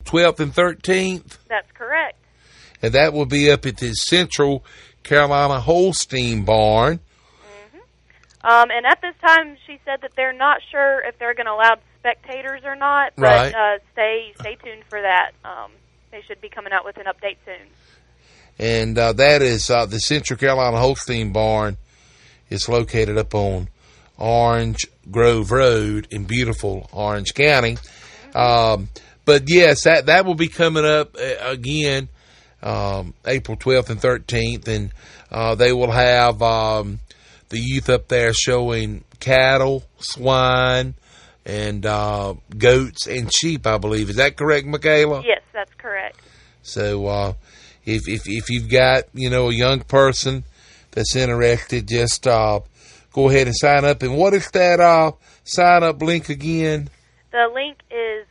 12th and 13th? That's correct. And that will be up at the Central Carolina Holstein Barn. And at this time, she said that they're not sure if they're going to allow spectators or not, but right. Stay tuned for that. They should be coming out with an update soon. And that is the Central Carolina Holstein Barn is located up on Orange Grove Road in beautiful Orange County. But yes, that will be coming up again April 12th and 13th, and they will have the youth up there showing cattle, swine, and goats and sheep, I believe. Is that correct, Michaela? Yes, that's correct. So if you've got, a young person that's interested, just go ahead and sign up. And what is that sign-up link again? The link is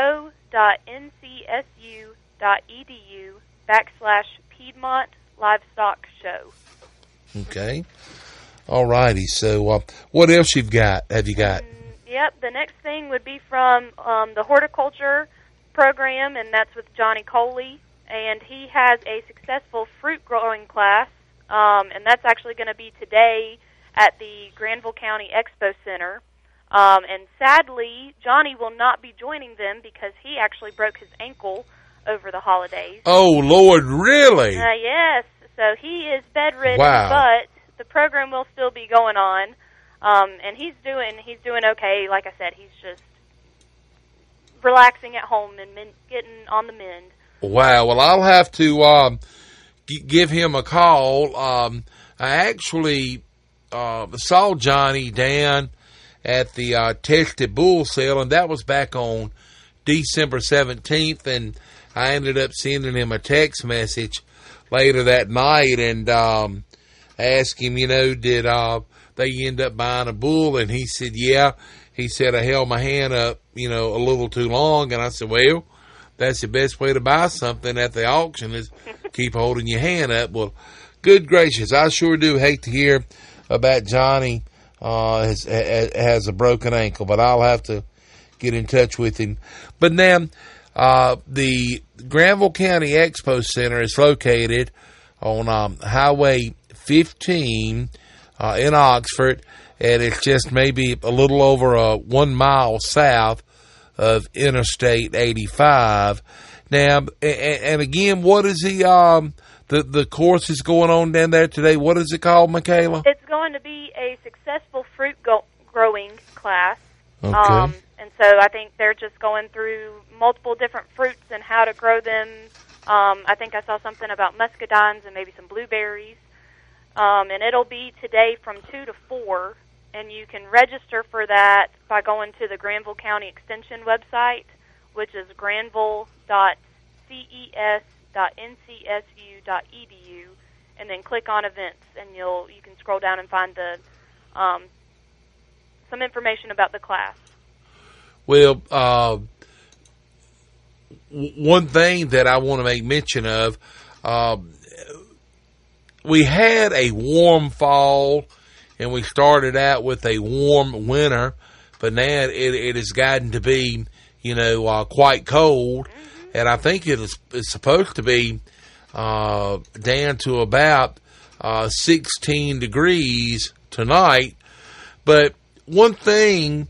go.ncsu.edu/Piedmont Livestock Show. Okay. All righty. So what else have you got? Yep. The next thing would be from the horticulture program, and that's with Johnny Coley. And he has a successful fruit growing class, and that's actually going to be today at the Granville County Expo Center. And sadly, Johnny will not be joining them because he actually broke his ankle over the holidays. Oh, Lord, really? Yes. So he is bedridden, wow. But the program will still be going on. And he's doing okay. Like I said, he's just relaxing at home and getting on the mend. Wow. Well, I'll have to give him a call. I actually saw Johnny down at the Tested Bull Sale, and that was back on December 17th, and I ended up sending him a text message later that night and asked him, did they end up buying a bull? And he said, yeah. He said, I held my hand up, a little too long, and I said, well, that's the best way to buy something at the auction is keep holding your hand up. Well, good gracious, I sure do hate to hear about Johnny has a broken ankle, but I'll have to get in touch with him. But now, the Granville County Expo Center is located on Highway 15 in Oxford, and it's just maybe a little over 1 mile south of Interstate 85. Now, and again, what is the course is going on down there today? What is it called, Michaela? It's going to be a successful fruit growing class. Okay. And so I think they're just going through multiple different fruits and how to grow them. I think I saw something about muscadines and maybe some blueberries. And it'll be today from 2 to 4. And you can register for that by going to the Granville County Extension website, which is granville.ces.ncsu.edu, and then click on events, and you can scroll down and find the some information about the class. Well, one thing that I want to make mention of, we had a warm fall, and we started out with a warm winter, but now it has gotten to be, quite cold, and I think it's supposed to be down to about 16 degrees tonight. But one thing,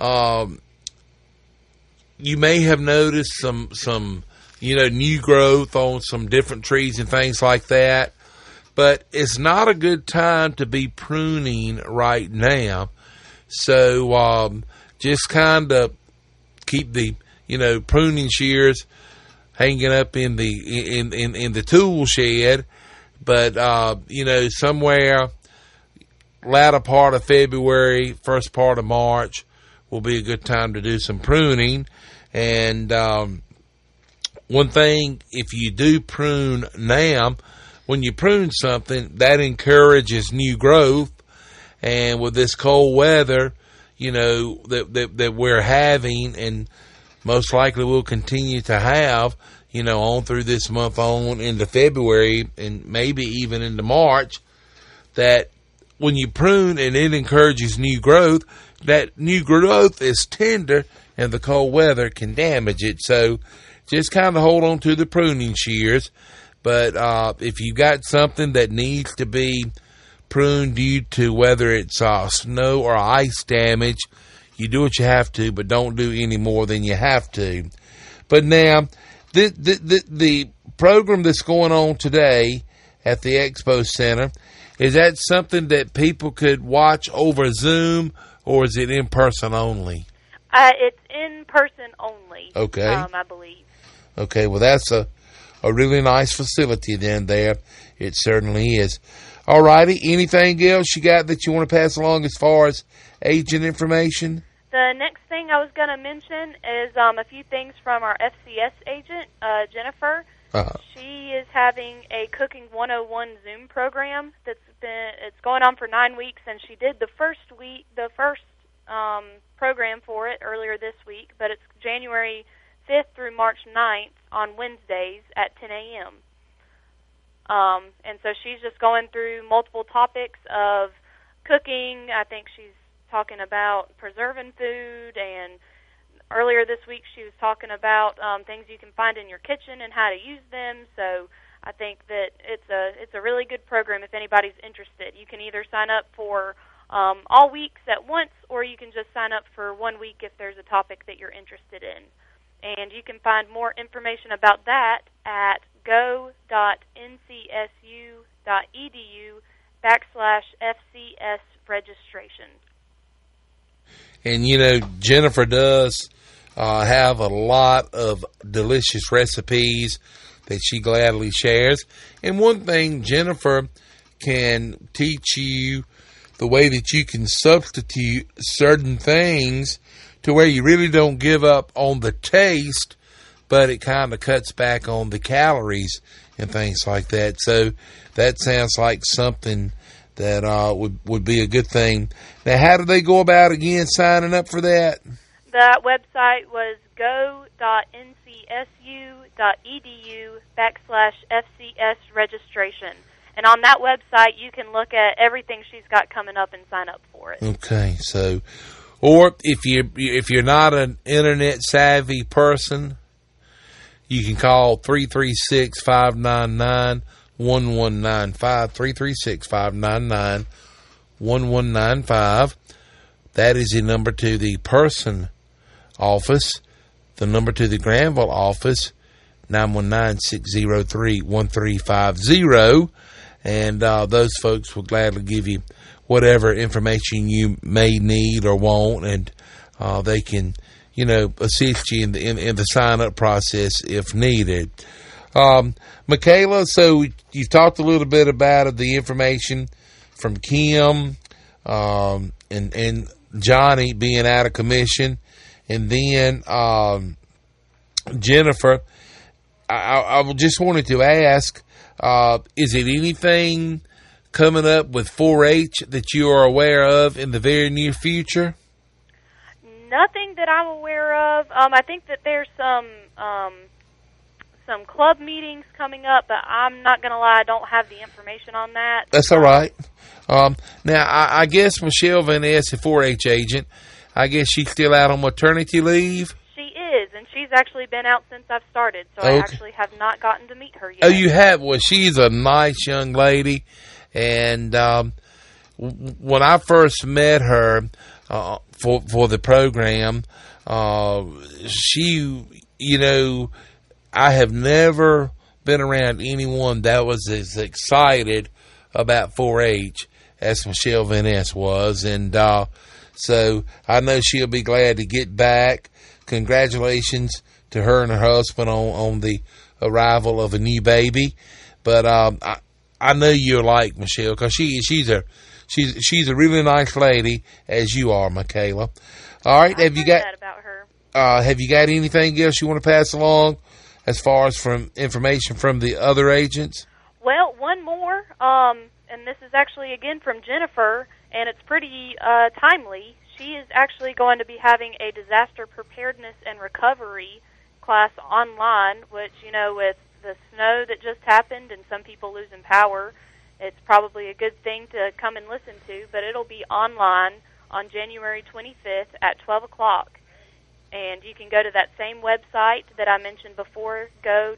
you may have noticed some new growth on some different trees and things like that. But it's not a good time to be pruning right now. So just kind of keep the pruning shears hanging up in the tool shed. But somewhere latter part of February, first part of March will be a good time to do some pruning. And one thing, if you do prune now, when you prune something, that encourages new growth. And with this cold weather, that we're having, and most likely we'll continue to have, on through this month on into February and maybe even into March, that when you prune and it encourages new growth, that new growth is tender and the cold weather can damage it. So just kind of hold on to the pruning shears. But if you've got something that needs to be pruned due to whether it's snow or ice damage, you do what you have to, but don't do any more than you have to. But now, the program that's going on today at the Expo Center, is that something that people could watch over Zoom, or is it in person only? It's in person only. Okay. I believe. Okay, well, that's a really nice facility then there. It certainly is. All righty. Anything else you got that you want to pass along as far as agent information? The next thing I was going to mention is a few things from our FCS agent, Jennifer. She is having a Cooking 101 Zoom program it's going on for 9 weeks, and she did the first program for it earlier this week, but it's January 5th through March 9th on Wednesdays at 10 a.m. And so she's just going through multiple topics of cooking. I think she's talking about preserving food, and earlier this week she was talking about things you can find in your kitchen and how to use them. So I think that it's a really good program if anybody's interested. You can either sign up for all weeks at once, or you can just sign up for 1 week if there's a topic that you're interested in. And you can find more information about that at go.ncsu.edu/FCS registration. And, you know, Jennifer does have a lot of delicious recipes that she gladly shares. And one thing, Jennifer can teach you the way that you can substitute certain things to where you really don't give up on the taste, but it kind of cuts back on the calories and things like that. So that sounds like something that would be a good thing. Now, how do they go about, again, signing up for that? That website was go.ncsu.edu/FCS registration. And on that website, you can look at everything she's got coming up and sign up for it. Okay, so, or if you're not an internet savvy person, you can call 336-599-1195, 336-599-1195. That is the number to the person office. The number to the Granville office, 919-603-1350. And those folks will gladly give you whatever information you may need or want, and they can, you know, assist you in the sign-up process if needed. Michaela, so you've talked a little bit about the information from Kim and Johnny being out of commission, and then Jennifer. I just wanted to ask, is it anything coming up with 4-H that you are aware of in the very near future? Nothing that I'm aware of. I think that there's some club meetings coming up, but I'm not going to lie, I don't have the information on that. That's all right. Now, I guess Michelle Van Ness, the 4-H agent, I guess she's still out on maternity leave? She is, and she's actually been out since I've started, so okay. I actually have not gotten to meet her yet. Oh, you have? Well, she's a nice young lady, and when I first met her for the program, she, you know, I have never been around anyone that was as excited about 4-H as Michelle Van Ness was, and so I know she'll be glad to get back. Congratulations to her and her husband on the arrival of a new baby. But I know you're like Michelle, because she's a really nice lady, as you are, Michaela. All right, have you got that about her? Have you got anything else you want to pass along as far as from information from the other agents? Well, one more, and this is actually again from Jennifer, and it's pretty timely. She is actually going to be having a disaster preparedness and recovery class online, which, you know, with the snow that just happened and some people losing power, it's probably a good thing to come and listen to, but it'll be online on January 25th at 12 o'clock. And you can go to that same website that I mentioned before,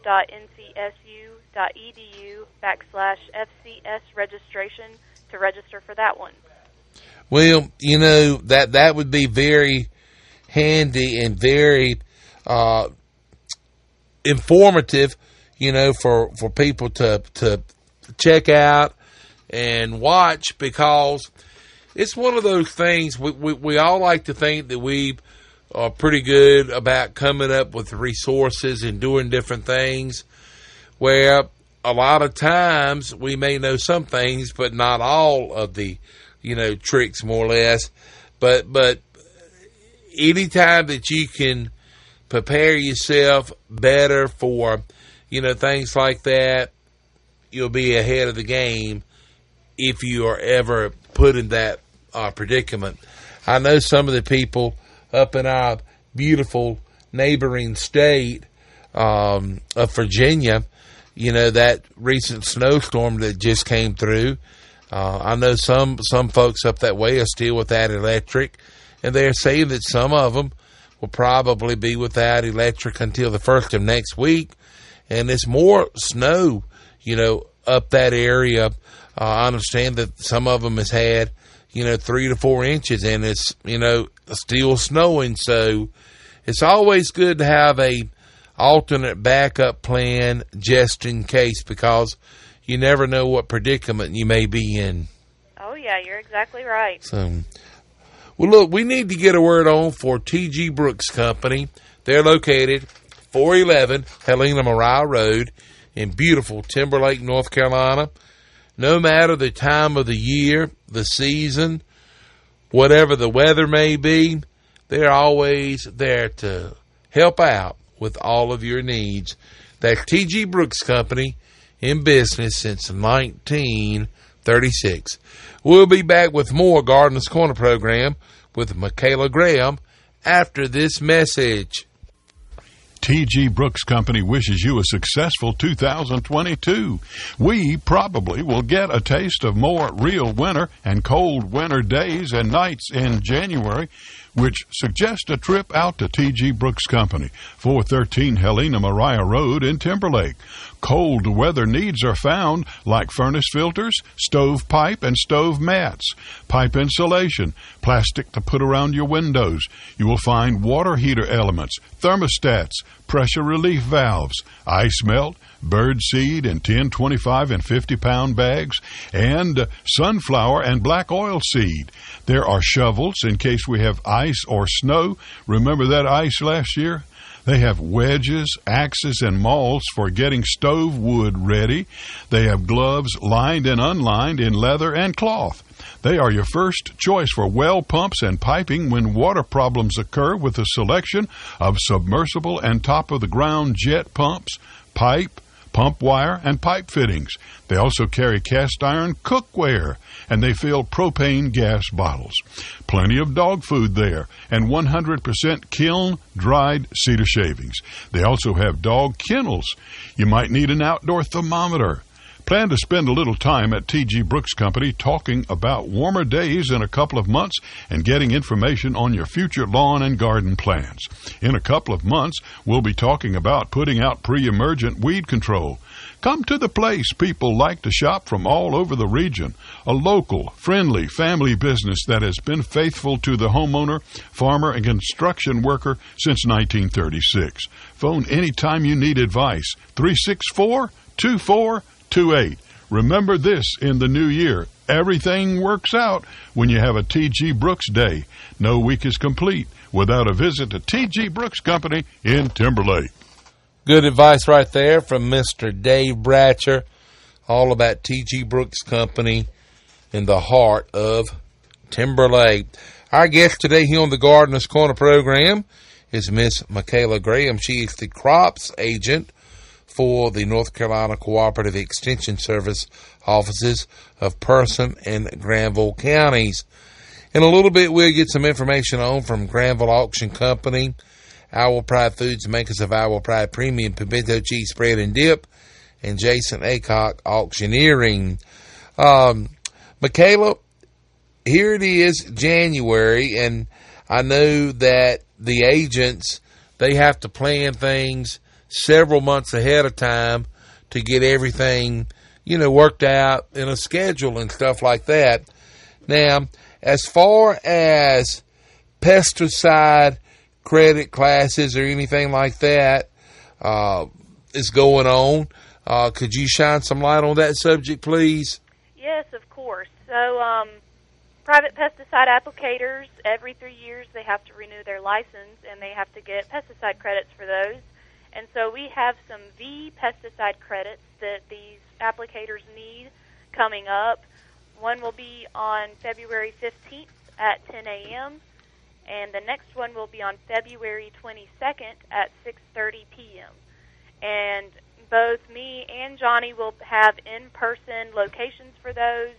go.ncsu.edu/FCS registration to register for that one. Well, that would be very handy and very informative, for people to check out and watch, because it's one of those things we all like to think that we are pretty good about coming up with resources and doing different things, where a lot of times we may know some things, but not all of the, tricks, more or less. But anytime that you can prepare yourself better for, things like that, you'll be ahead of the game if you are ever put in that predicament. I know some of the people up in our beautiful neighboring state of Virginia, that recent snowstorm that just came through. I know some folks up that way are still without electric, and they're saying that some of them will probably be without electric until the first of next week. And it's more snow, up that area. I understand that some of them has had, 3 to 4 inches, and it's, still snowing. So it's always good to have a alternate backup plan just in case, because you never know what predicament you may be in. Oh, yeah, you're exactly right. So, well, look, we need to get a word on for T.G. Brooks Company. They're located 411 Helena Mariah Road in beautiful Timberlake, North Carolina. No matter the time of the year, the season, whatever the weather may be, they're always there to help out with all of your needs. That's T.G. Brooks Company, in business since 1936. We'll be back with more Gardener's Corner program with Michaela Graham after this message. T.G. Brooks Company wishes you a successful 2022. We probably will get a taste of more real winter and cold winter days and nights in January, which suggest a trip out to T.G. Brooks Company, 413 Helena Mariah Road in Timberlake. Cold weather needs are found like furnace filters, stove pipe, and stove mats, pipe insulation, plastic to put around your windows. You will find water heater elements, thermostats, pressure relief valves, ice melt, bird seed in 10, 25, and 50-pound bags, and sunflower and black oil seed. There are shovels in case we have ice or snow. Remember that ice last year? They have wedges, axes, and mauls for getting stove wood ready. They have gloves lined and unlined in leather and cloth. They are your first choice for well pumps and piping when water problems occur, with a selection of submersible and top-of-the-ground jet pumps, pipe, pump wire, and pipe fittings. They also carry cast iron cookware, and they fill propane gas bottles. Plenty of dog food there, and 100% kiln-dried cedar shavings. They also have dog kennels. You might need an outdoor thermometer. Plan to spend a little time at T.G. Brooks Company talking about warmer days in a couple of months and getting information on your future lawn and garden plans. In a couple of months, we'll be talking about putting out pre-emergent weed control. Come to the place people like to shop from all over the region. A local, friendly family business that has been faithful to the homeowner, farmer, and construction worker since 1936. Phone anytime you need advice. 364-2428. Remember this in the new year. Everything works out when you have a T.G. Brooks Day. No week is complete without a visit to T.G. Brooks Company in Timberlake. Good advice right there from Mr. Dave Bratcher, all about T.G. Brooks Company in the heart of Timberlake. Our guest today here on the Gardener's Corner program is Miss Michaela Graham. She is the crops agent for the North Carolina Cooperative Extension Service offices of Person and Granville counties. In a little bit, we'll get some information on from Granville Auction Company, Owl Pride Foods, makers of Owl Pride Premium Pimento Cheese Spread and Dip, and Jason Acock Auctioneering. Michaela, here it is, January, and I know that the agents, they have to plan things several months ahead of time to get everything, worked out in a schedule and stuff like that. Now, as far as pesticide credit classes or anything like that is going on, could you shine some light on that subject, please? Yes, of course. So, private pesticide applicators, every 3 years they have to renew their license, and they have to get pesticide credits for those. And so we have some V pesticide credits that these applicators need coming up. One will be on February 15th at 10 a.m., and the next one will be on February 22nd at 6:30 p.m. And both me and Johnny will have in-person locations for those.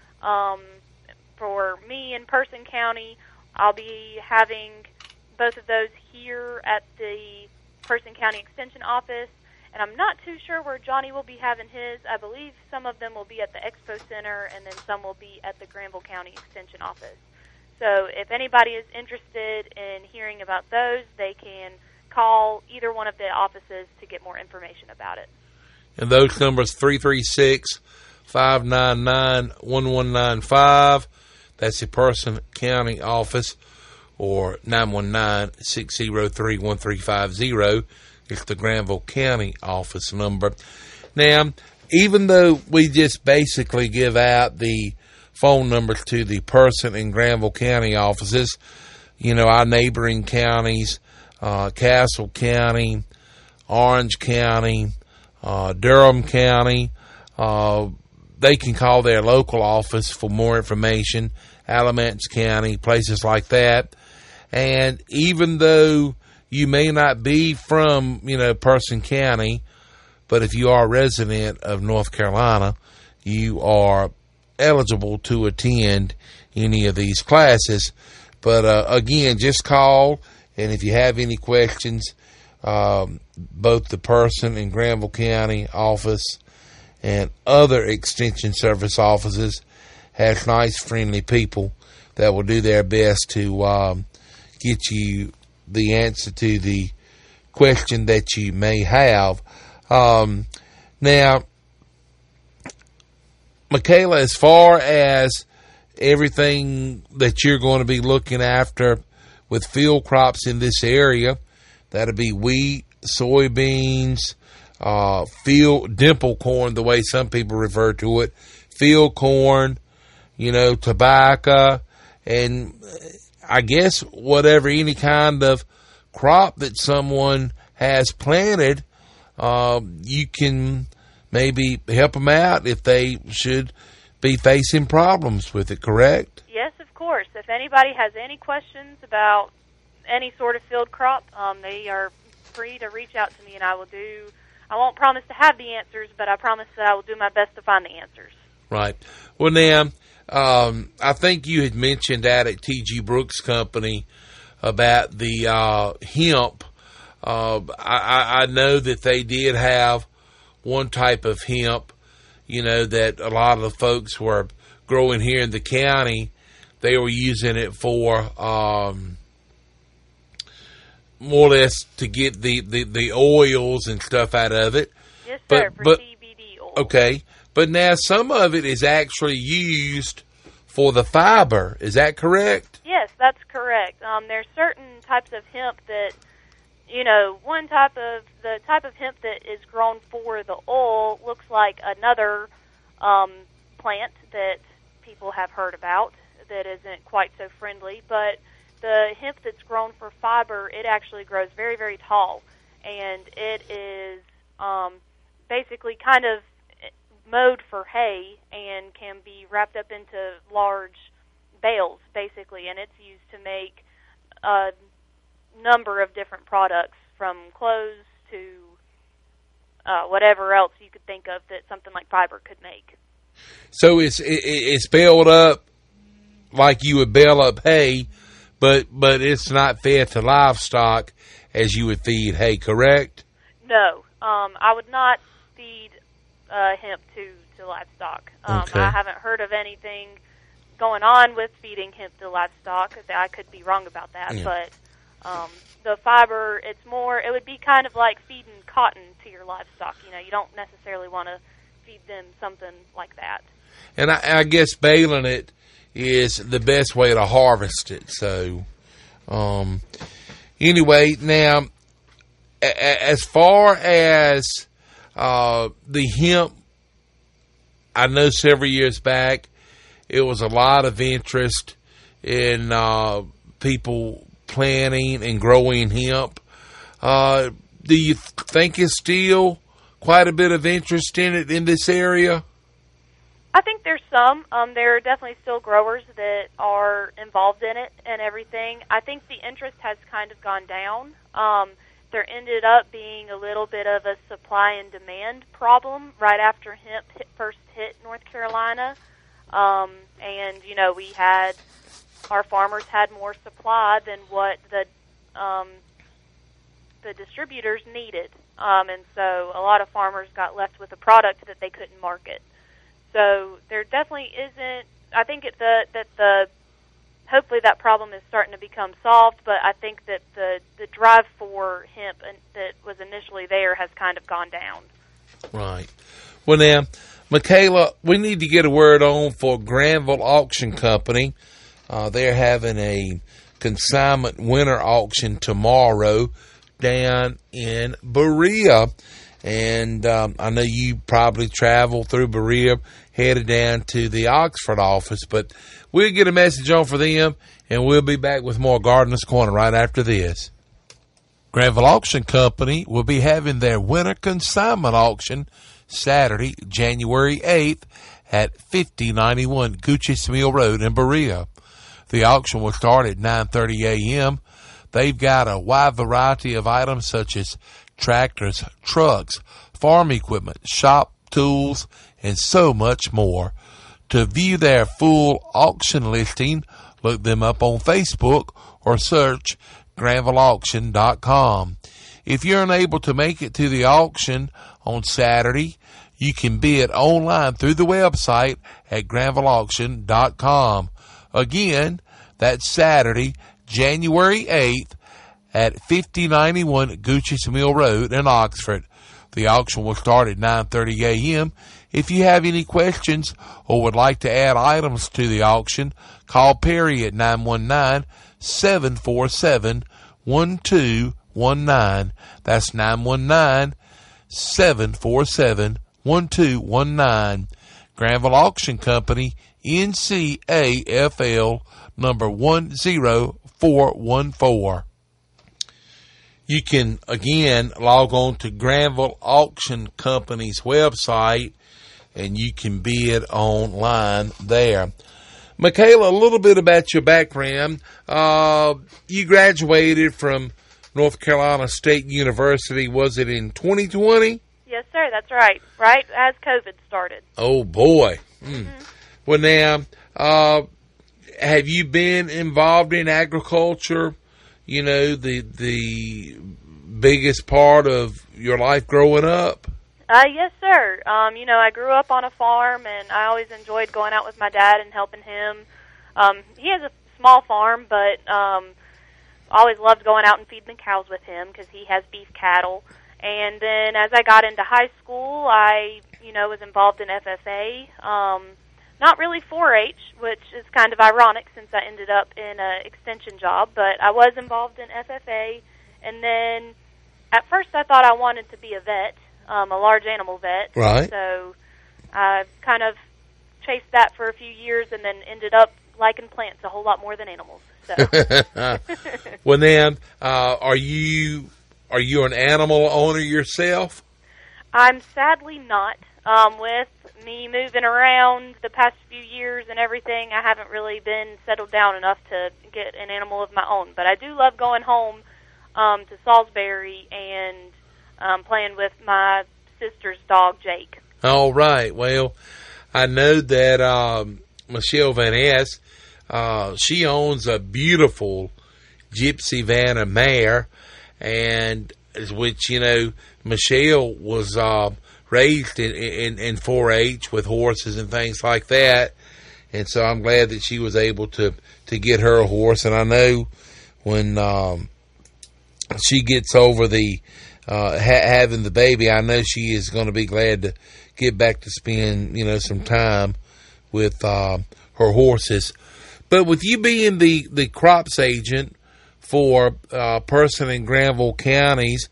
For me in Person County, I'll be having both of those here at the Person County Extension Office, and I'm not too sure where Johnny will be having his. I believe some of them will be at the Expo Center, and then some will be at the Granville County Extension Office. So if anybody is interested in hearing about those, they can call either one of the offices to get more information about it. And those numbers, 336-599-1195. That's the Person County office, or 919-603-1350. It's the Granville County office number. Now, even though we just basically give out the phone numbers to the Person and Granville County offices, our neighboring counties, Castle County, Orange County, Durham County, they can call their local office for more information, Alamance County, places like that. And even though you may not be from, Person County, but if you are a resident of North Carolina, you are eligible to attend any of these classes. But again, just call, and if you have any questions, both the Person and Granville County office and other extension service offices has nice, friendly people that will do their best to get you the answer to the question that you may have. Now, Michaela, as far as everything that you're going to be looking after with field crops in this area, that'll be wheat, soybeans, field dimple corn, the way some people refer to it, field corn, tobacco, and I guess whatever, any kind of crop that someone has planted, you can maybe help them out if they should be facing problems with it, correct? Yes, of course. If anybody has any questions about any sort of field crop, they are free to reach out to me, and I won't promise to have the answers, but I promise that I will do my best to find the answers. Right. Well, now, I think you had mentioned that at T.G. Brooks Company about the hemp. I know that they did have one type of hemp, that a lot of the folks were growing here in the county. They were using it for more or less to get the oils and stuff out of it. Yes, sir, for CBD oil. Okay. But now some of it is actually used for the fiber. Is that correct? Yes, that's correct. There's certain types of hemp that, the type of hemp that is grown for the oil looks like another plant that people have heard about that isn't quite so friendly. But the hemp that's grown for fiber, it actually grows very, very tall. And it is basically kind of mowed for hay and can be wrapped up into large bales, basically, and it's used to make a number of different products, from clothes to whatever else you could think of that something like fiber could make. So it's baled up like you would bale up hay, but it's not fed to livestock as you would feed hay, correct? No, I would not feed hemp to livestock. Okay. I haven't heard of anything going on with feeding hemp to livestock. I could be wrong about that, Yeah. but The fiber, it would be kind of like feeding cotton to your livestock. You don't necessarily want to feed them something like that. And I guess baling it is the best way to harvest it. So, anyway, now, as far as the hemp, I know several years back, it was a lot of interest in people planting and growing hemp. Do you think it's still quite a bit of interest in it in this area? I think there's some. There are definitely still growers that are involved in it and everything. I think the interest has kind of gone down. There ended up being a little bit of a supply and demand problem right after hemp first hit North Carolina. And, we had, our farmers had more supply than what the distributors needed. And so a lot of farmers got left with a product that they couldn't market. So there definitely isn't, I think hopefully that problem is starting to become solved, but I think that the drive for hemp that was initially there has kind of gone down. Right. Well, now, Michaela, we need to get a word on for Granville Auction Company. They're having a consignment winter auction tomorrow down in Berea. And I know you probably travel through Berea, headed down to the Oxford office, but we'll get a message on for them, and we'll be back with more Gardener's Corner right after this. Granville Auction Company will be having their winter consignment auction Saturday, January 8th at 5091 Goochis Mill Road in Berea. The auction will start at 9:30 a.m. They've got a wide variety of items such as tractors, trucks, farm equipment, shop tools, and so much more. To view their full auction listing, look them up on Facebook or search GranvilleAuction.com. If you're unable to make it to the auction on Saturday, you can bid online through the website at GranvilleAuction.com. Again, that's Saturday, January 8th at 5091 Goochis Mill Road in Oxford. The auction will start at 9:30 a.m. If you have any questions or would like to add items to the auction, call Perry at 919-747-1219. That's 919-747-1219. Granville Auction Company, NCAFL number 10414. You can, again, log on to Granville Auction Company's website, and you can bid online there. Michaela, a little bit about your background. You graduated from North Carolina State University, was it in 2020? Yes, sir, that's right. Right as COVID started. Oh, boy. Mm. Well, now, have you been involved in agriculture? The biggest part of your life growing up? Yes, sir. I grew up on a farm, and I always enjoyed going out with my dad and helping him. He has a small farm, but I always loved going out and feeding the cows with him because he has beef cattle. And then as I got into high school, I, was involved in FFA. Not really 4-H, which is kind of ironic since I ended up in an extension job, but I was involved in FFA. And then at first I thought I wanted to be a vet, a large animal vet. Right. So I kind of chased that for a few years and then ended up liking plants a whole lot more than animals. So. Well, then, are you an animal owner yourself? I'm sadly not. With me moving around the past few years and everything, I haven't really been settled down enough to get an animal of my own. But I do love going home to Salisbury and playing with my sister's dog, Jake. All right. Well, I know that Michelle Van Ness, she owns a beautiful Gypsy Vanna mare, and which, Michelle was raised in 4-H with horses and things like that, and so I'm glad that she was able to get her a horse. And I know when she gets over the having the baby, I know she is going to be glad to get back to spend, some time with her horses. But with you being the crops agent for Person and Granville counties,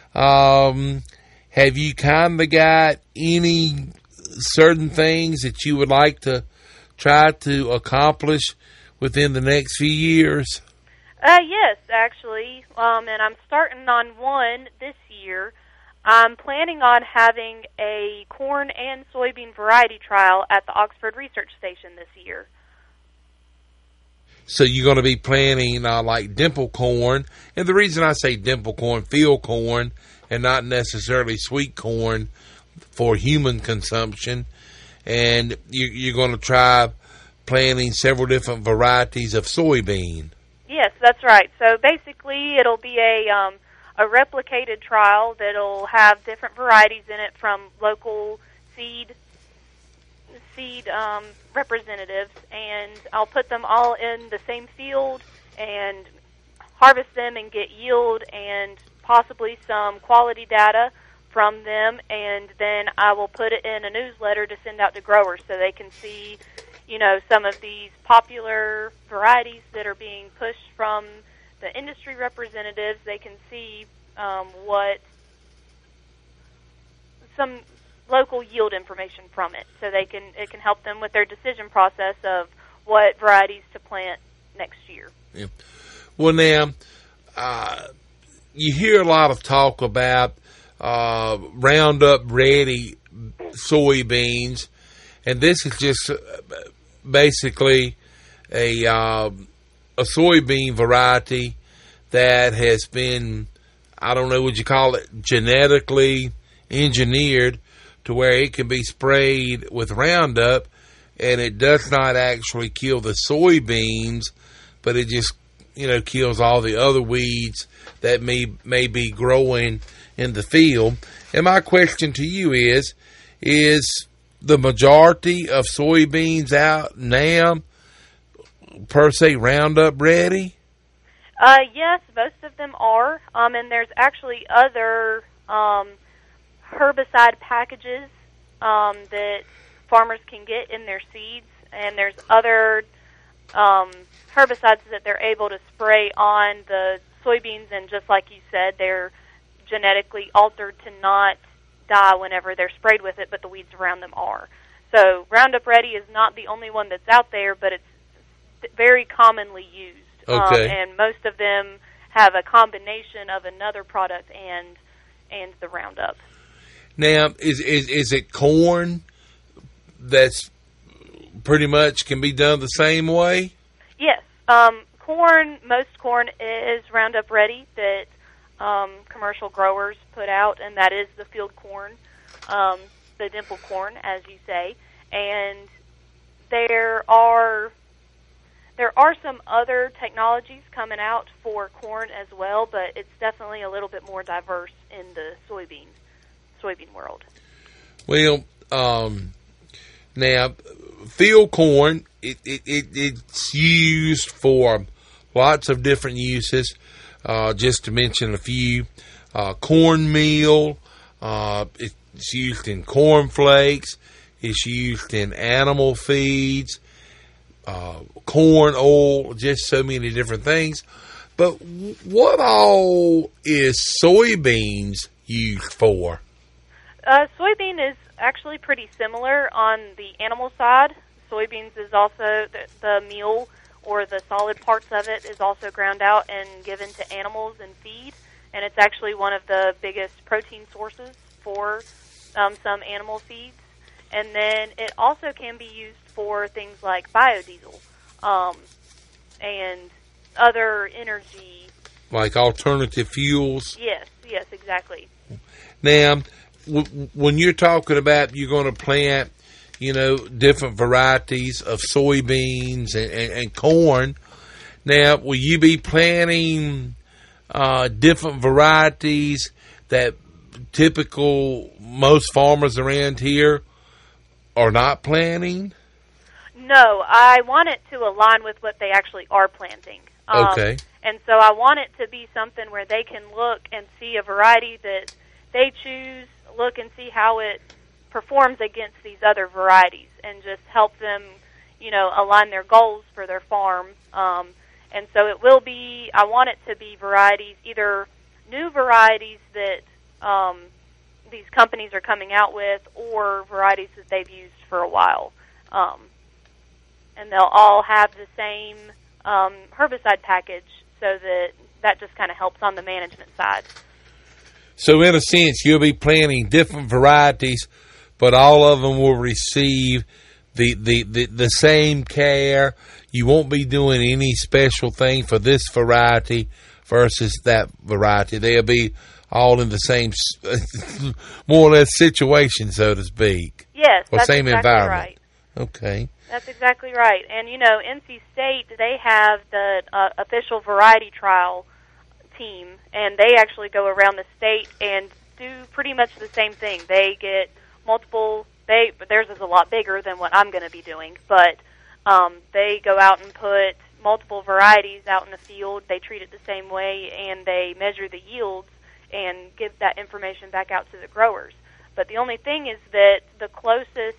have you kind of got any certain things that you would like to try to accomplish within the next few years? Yes, actually, and I'm starting on one this year. I'm planning on having a corn and soybean variety trial at the Oxford Research Station this year. So you're going to be planting like dimple corn, and the reason I say dimple corn, field corn, and not necessarily sweet corn for human consumption, and you're going to try planting several different varieties of soybean. Yes, that's right. So basically, it'll be a replicated trial that'll have different varieties in it from local seed representatives, and I'll put them all in the same field and harvest them and get yield and possibly some quality data from them, and then I will put it in a newsletter to send out to growers so they can see, some of these popular varieties that are being pushed from the industry representatives. They can see what some local yield information from it, so it can help them with their decision process of what varieties to plant next year. Yeah. Well, now you hear a lot of talk about Roundup Ready soybeans, and this is just basically a soybean variety that has been, I don't know, would you call it genetically engineered to where it can be sprayed with Roundup, and it does not actually kill the soybeans, but it just, kills all the other weeds that may be growing in the field. And my question to you is the majority of soybeans out now, per se, Roundup Ready? Yes, most of them are, and there's actually other herbicide packages that farmers can get in their seeds, and there's other herbicides that they're able to spray on the soybeans, and just like you said, they're genetically altered to not die whenever they're sprayed with it, but the weeds around them are. So Roundup Ready is not the only one that's out there, but it's very commonly used. Okay. And most of them have a combination of another product and the Roundup. Now, is it corn that's pretty much can be done the same way? Yes. Most corn is Roundup Ready that commercial growers put out, and that is the field corn, the dimple corn, as you say. And there are some other technologies coming out for corn as well, but it's definitely a little bit more diverse in the soybean world. Well, now field corn, it's used for lots of different uses. Just to mention a few, cornmeal. It's used in cornflakes. It's used in animal feeds. Corn oil, just so many different things. But what all is soybeans used for? Soybean is actually pretty similar on the animal side. Soybeans is also the meal, or the solid parts of it, is also ground out and given to animals in feed. And it's actually one of the biggest protein sources for some animal feeds. And then it also can be used for things like biodiesel and other energy. Like alternative fuels? Yes, exactly. Now, when you're talking about you're going to plant, different varieties of soybeans and corn, now, will you be planting different varieties that most farmers around here are not planting? No, I want it to align with what they actually are planting. Okay. And so I want it to be something where they can look and see a variety that they choose, look and see how it performs against these other varieties, and just help them, align their goals for their farm. And so it will be, I want it to be varieties, either new varieties that these companies are coming out with, or varieties that they've used for a while. And they'll all have the same herbicide package, so that just kind of helps on the management side. So in a sense, you'll be planting different varieties, but all of them will receive the same care. You won't be doing any special thing for this variety versus that variety. They'll be all in the same, more or less, situation, so to speak. Yes, or that's same exactly environment. Right. Okay. That's exactly right. And, NC State, they have the official variety trial team, and they actually go around the state and do pretty much the same thing. They get multiple, theirs is a lot bigger than what I'm going to be doing, but they go out and put multiple varieties out in the field. They treat it the same way, and they measure the yields and give that information back out to the growers. But the only thing is that the closest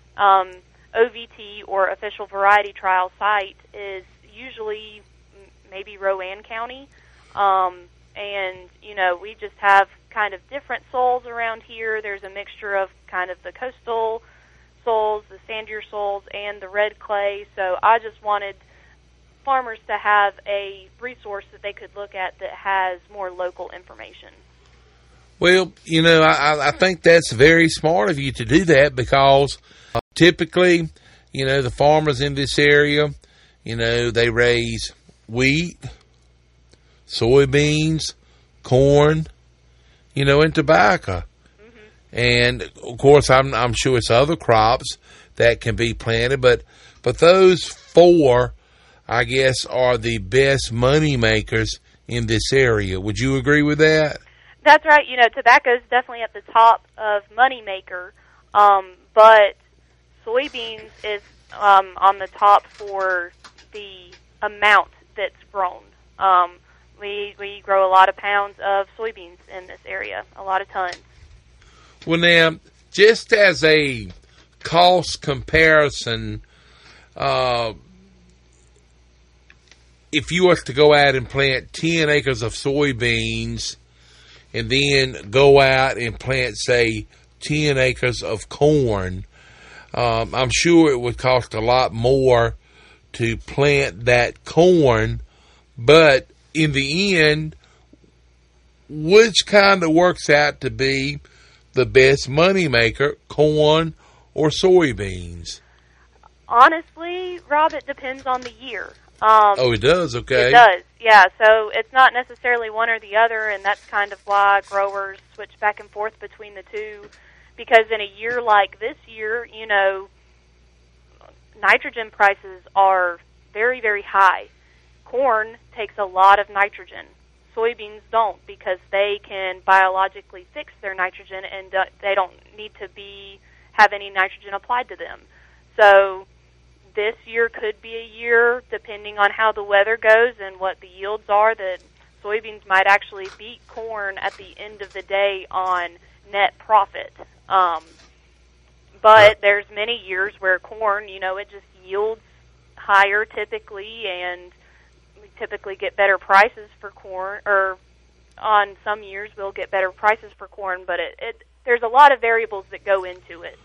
OVT or official variety trial site is usually maybe Rowan County. And, we just have kind of different soils around here. There's a mixture of kind of the coastal soils, the sandier soils, and the red clay. So I just wanted farmers to have a resource that they could look at that has more local information. Well, I think that's very smart of you to do that, because typically, the farmers in this area, they raise wheat, soybeans, corn, and tobacco. Mm-hmm. And, of course, I'm sure it's other crops that can be planted, but those four, I guess, are the best money makers in this area. Would you agree with that? That's right. Tobacco is definitely at the top of money maker, but soybeans is on the top for the amount that's grown. We grow a lot of pounds of soybeans in this area, a lot of tons. Well, now, just as a cost comparison, if you were to go out and plant 10 acres of soybeans and then go out and plant, say, 10 acres of corn, I'm sure it would cost a lot more to plant that corn, but in the end, which kind of works out to be the best money maker, corn or soybeans? Honestly, Rob, it depends on the year. It does? Okay. It does, yeah. So it's not necessarily one or the other, and that's kind of why growers switch back and forth between the two. Because in a year like this year, nitrogen prices are very, very high. Corn takes a lot of nitrogen. Soybeans don't, because they can biologically fix their nitrogen, and they don't need to have any nitrogen applied to them. So this year could be a year, depending on how the weather goes and what the yields are, that soybeans might actually beat corn at the end of the day on net profit. But there's many years where corn, it just yields higher typically, and we typically get better prices for corn, or on some years we'll get better prices for corn, but there's a lot of variables that go into it,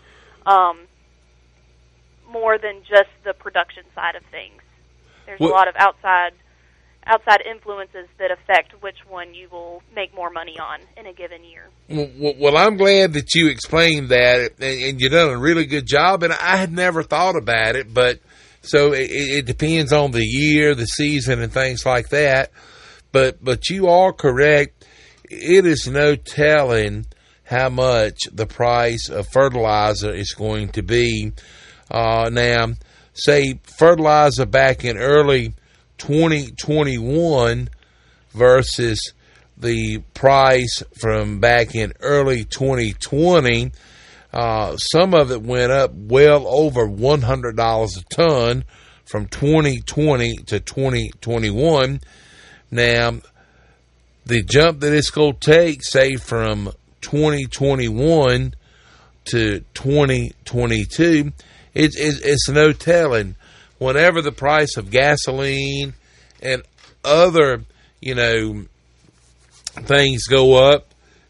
more than just the production side of things. There's a lot of outside influences that affect which one you will make more money on in a given year. Well, I'm glad that you explained that, and you've done a really good job, and I had never thought about it, but so it depends on the year, the season, and things like that, but you are correct. It is no telling how much the price of fertilizer is going to be. Now, say fertilizer back in early 2021 versus the price from back in early 2020, some of it went up well over $100 a ton from 2020 to 2021. Now, the jump that it's going to take, say, from 2021 to 2022, it's no telling. Whenever the price of gasoline and other, things go up,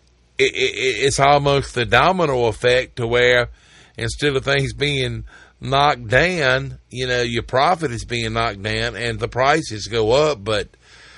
it's almost the domino effect to where instead of things being knocked down, your profit is being knocked down and the prices go up. But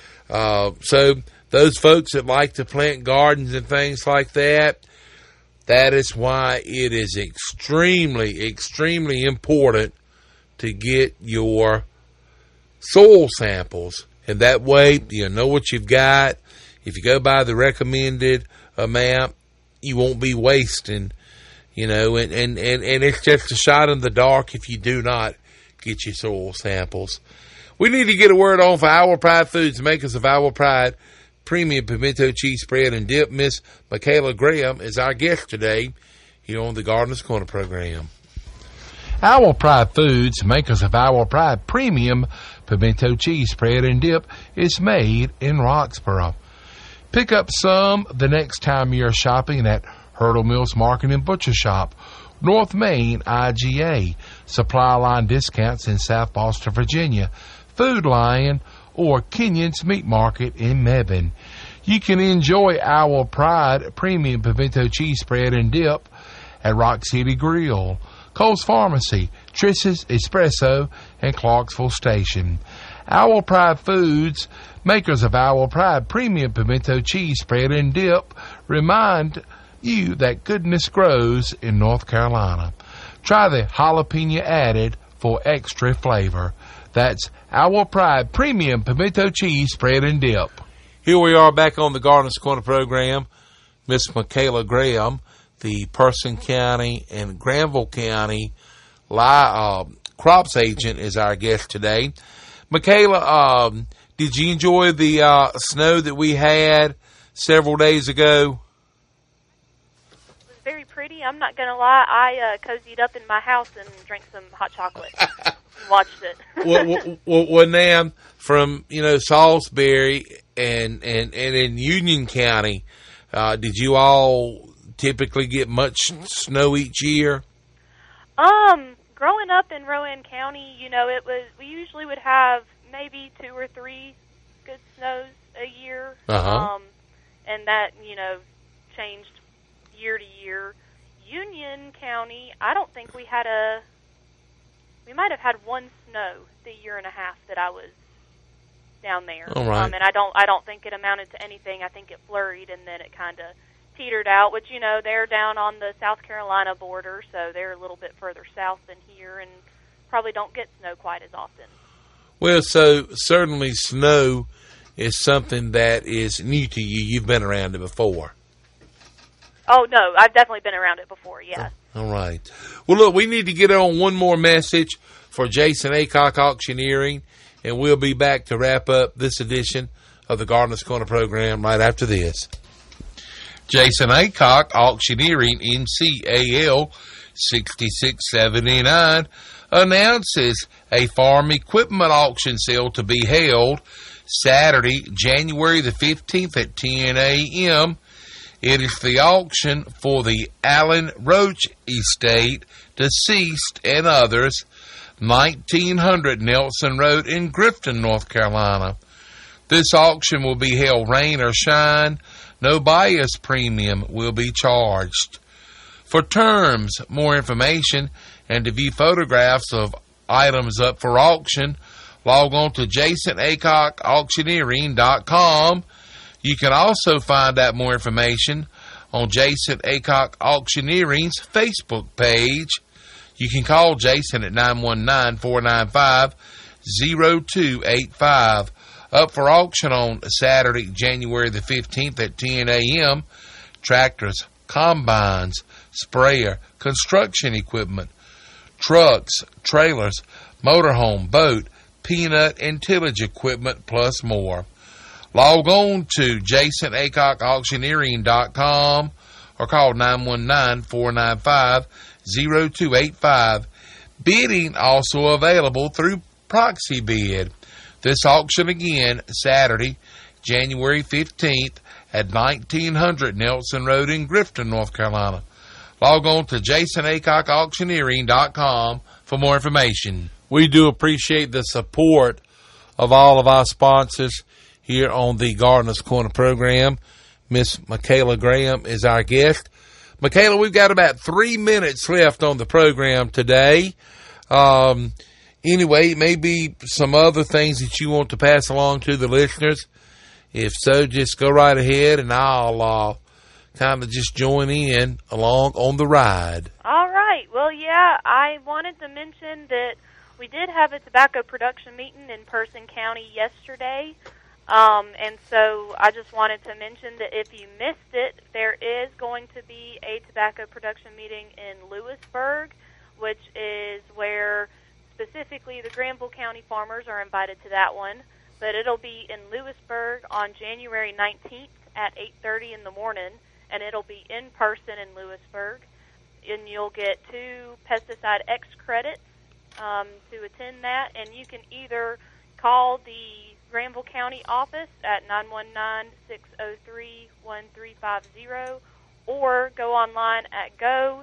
so those folks that like to plant gardens and things like that is why it is extremely, extremely important to get your soil samples. And that way, you know what you've got. If you go by the recommended amount, you won't be wasting, and it's just a shot in the dark if you do not get your soil samples. We need to get a word on for Our Pride Foods, makers of Our Pride Premium Pimento Cheese Spread and Dip. Miss Michaela Graham is our guest today here on the Gardener's Corner program. Our Pride Foods, makers of Our Pride Premium Pimento Cheese Spread and Dip, is made in Roxborough. Pick up some the next time you're shopping at Hurdle Mills Market and Butcher Shop, North Main IGA, Supply Line Discounts in South Boston, Virginia, Food Lion, or Kenyon's Meat Market in Mebane. You can enjoy Our Pride Premium Pimento Cheese Spread and Dip at Rock City Grill, Cole's Pharmacy, Triss's Espresso, and Clarksville Station. Our Pride Foods, makers of Our Pride Premium Pimento Cheese Spread and Dip, remind you that goodness grows in North Carolina. Try the jalapeno added for extra flavor. That's Our Pride Premium Pimento Cheese Spread and Dip. Here we are back on the Gardener's Corner program. Miss Michaela Graham, the Person County and Granville County crops agent, is our guest today. Michaela, did you enjoy the snow that we had several days ago? It was very pretty. I'm not going to lie. I cozied up in my house and drank some hot chocolate and watched it. well, now, from, Salisbury and in Union County, did you all typically get much snow each year? Growing up in Rowan County, we usually would have maybe 2 or 3 good snows a year. And that, changed year to year. Union County, I don't think we might have had 1 snow the year and a half that I was down there. All right. And I don't think it amounted to anything. I think it flurried and then it kind of petered out, which, they're down on the South Carolina border, so they're a little bit further south than here and probably don't get snow quite as often. Well, so certainly snow is something that is new to you. You've been around it before. Oh, no, I've definitely been around it before, yes. All right. Well, look, we need to get on one more message for Jason Aycock Auctioneering, and we'll be back to wrap up this edition of the Gardener's Corner program right after this. Jason Aycock Auctioneering, MCAL 6679, announces a farm equipment auction sale to be held Saturday, January the 15th at 10 a.m. It is the auction for the Allen Roach Estate, deceased and others, 1900 Nelson Road in Grifton, North Carolina. This auction will be held rain or shine. No bias premium will be charged. For terms, more information, and to view photographs of items up for auction, log on to JasonAycockAuctioneering.com. You can also find out more information on Jason Aycock Auctioneering's Facebook page. You can call Jason at 919-495-0285. Up for auction on Saturday, January the 15th at 10 a.m. Tractors, combines, sprayer, construction equipment, trucks, trailers, motorhome, boat, peanut and tillage equipment, plus more. Log on to JasonAycockAuctioneering.com or call 919-495-0285. Bidding also available through proxy bid. This auction again, Saturday, January 15th at 1900 Nelson Road in Grifton, North Carolina. Log on to JasonAcockAuctioneering.com for more information. We do appreciate the support of all of our sponsors here on the Gardener's Corner program. Miss Michaela Graham is our guest. Michaela, we've got about 3 minutes left on the program today. Anyway, maybe some other things that you want to pass along to the listeners. If so, just go right ahead, and I'll kind of just join in along on the ride. All right. Well, yeah, I wanted to mention that we did have a tobacco production meeting in Person County yesterday. And so I just wanted to mention that if you missed it, there is going to be a tobacco production meeting in Lewisburg, which is where specifically the Granville County farmers are invited to that one. But it'll be in Lewisburg on January 19th at 8:30 in the morning, and it'll be in person in Lewisburg. And you'll get 2 Pesticide X credits to attend that, and you can either call the Granville County office at 919-603-1350 or go online at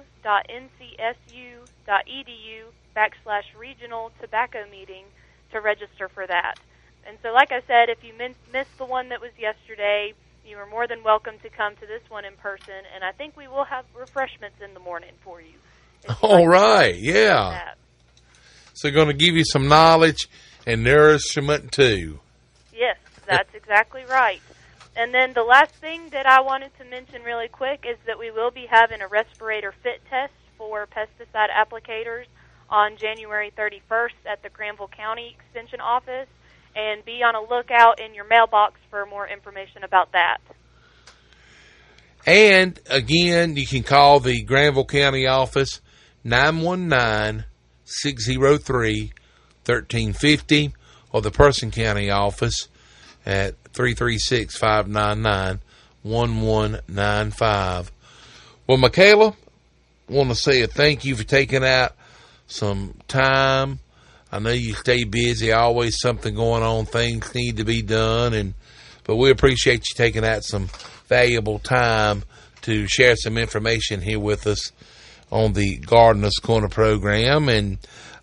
go.ncsu.edu/regional tobacco meeting to register for that. And so, like I said, if you missed the one that was yesterday, you are more than welcome to come to this one in person, and I think we will have refreshments in the morning for you. All right, yeah. So going to give you some knowledge and nourishment, too. Yes, that's exactly right. And then the last thing that I wanted to mention really quick is that we will be having a respirator fit test for pesticide applicators on January 31st at the Granville County Extension Office, and be on a lookout in your mailbox for more information about that. And, again, you can call the Granville County office, 919-603-1350, or the Person County office at 336-599-1195. Well, Michaela, I want to say a thank you for taking out some time. I know you stay busy, always something going on, things need to be done, but we appreciate you taking out some valuable time to share some information here with us on the Gardener's Corner program. And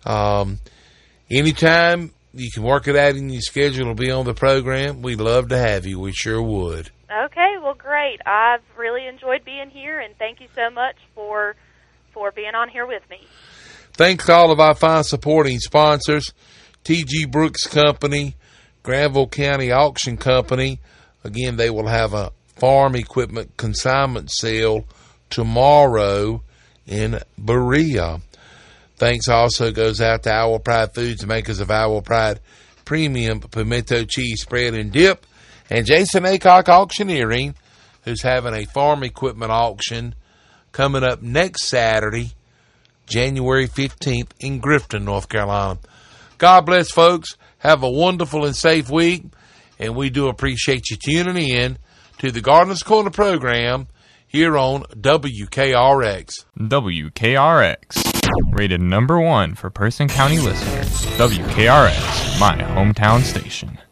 anytime you can work it out in your schedule to be on the program, we'd love to have you. We sure would. Okay, well, great. I've really enjoyed being here, and thank you so much for being on here with me. Thanks to all of our fine supporting sponsors, T.G. Brooks Company, Granville County Auction Company. Again, they will have a farm equipment consignment sale tomorrow in Berea. Thanks also goes out to Owl Pride Foods, makers of Owl Pride Premium Pimento Cheese Spread and Dip, and Jason Acock Auctioneering, who's having a farm equipment auction coming up next Saturday, January 15th in Grifton, North Carolina. God bless, folks. Have a wonderful and safe week, and we do appreciate you tuning in to the Gardener's Corner program here on WKRX. WKRX, rated #1 for Person County listeners. WKRX, my hometown station.